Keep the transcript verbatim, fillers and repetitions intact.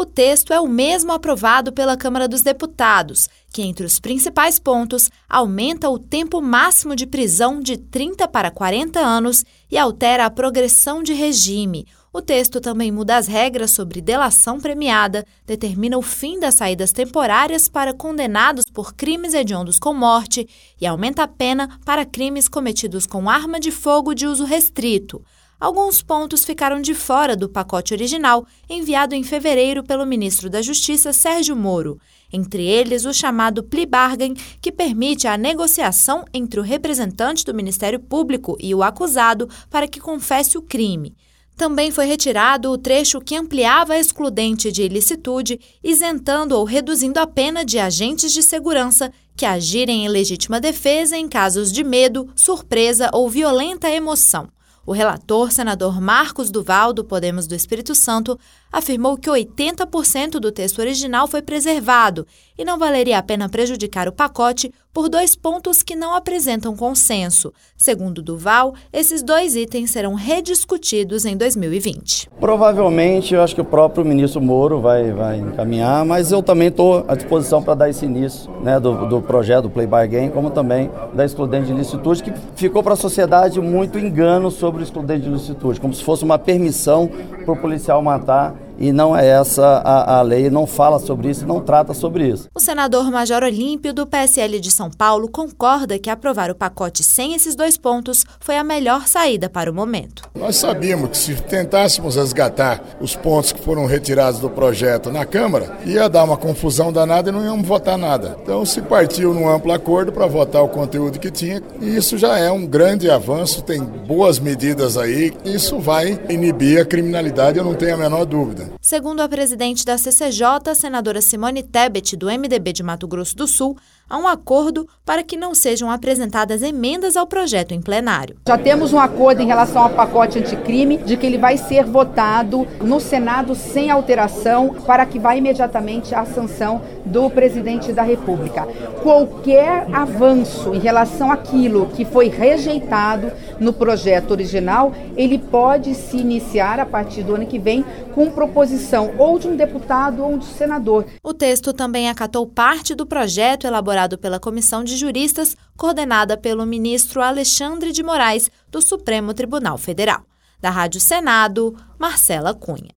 O texto é o mesmo aprovado pela Câmara dos Deputados, que, entre os principais pontos, aumenta o tempo máximo de prisão de trinta para quarenta anos e altera a progressão de regime. O texto também muda as regras sobre delação premiada, determina o fim das saídas temporárias para condenados por crimes hediondos com morte e aumenta a pena para crimes cometidos com arma de fogo de uso restrito. Alguns pontos ficaram de fora do pacote original, enviado em fevereiro pelo ministro da Justiça, Sérgio Moro. Entre eles, o chamado plea bargain, que permite a negociação entre o representante do Ministério Público e o acusado para que confesse o crime. Também foi retirado o trecho que ampliava a excludente de ilicitude, isentando ou reduzindo a pena de agentes de segurança que agirem em legítima defesa em casos de medo, surpresa ou violenta emoção. O relator, senador Marcos Duval, do Podemos do Espírito Santo, afirmou que oitenta por cento do texto original foi preservado e não valeria a pena prejudicar o pacote por dois pontos que não apresentam consenso. Segundo Duval, esses dois itens serão rediscutidos em dois mil e vinte. Provavelmente, eu acho que o próprio ministro Moro vai, vai encaminhar, mas eu também estou à disposição para dar esse início, né, do, do projeto do plea bargain, como também da excludente de ilicitude, que ficou para a sociedade muito engano sobre o excludente de ilicitude, como se fosse uma permissão para o policial matar. E não é essa a, a lei, não fala sobre isso, não trata sobre isso. O senador Major Olímpio, do P S L de São Paulo, concorda que aprovar o pacote sem esses dois pontos foi a melhor saída para o momento. Nós sabíamos que se tentássemos resgatar os pontos que foram retirados do projeto na Câmara, ia dar uma confusão danada e não íamos votar nada. Então se partiu num amplo acordo para votar o conteúdo que tinha, e isso já é um grande avanço, tem boas medidas aí, isso vai inibir a criminalidade, eu não tenho a menor dúvida. Segundo a presidente da C C J, senadora Simone Tebet, do M D B de Mato Grosso do Sul, há um acordo para que não sejam apresentadas emendas ao projeto em plenário. Já temos um acordo em relação ao pacote anticrime, de que ele vai ser votado no Senado sem alteração, para que vá imediatamente à sanção do presidente da República. Qualquer avanço em relação àquilo que foi rejeitado no projeto original, ele pode se iniciar a partir do ano que vem com proposição ou de um deputado ou de um senador. O texto também acatou parte do projeto elaborado pela Comissão de Juristas, coordenada pelo ministro Alexandre de Moraes, do Supremo Tribunal Federal. Da Rádio Senado, Marcela Cunha.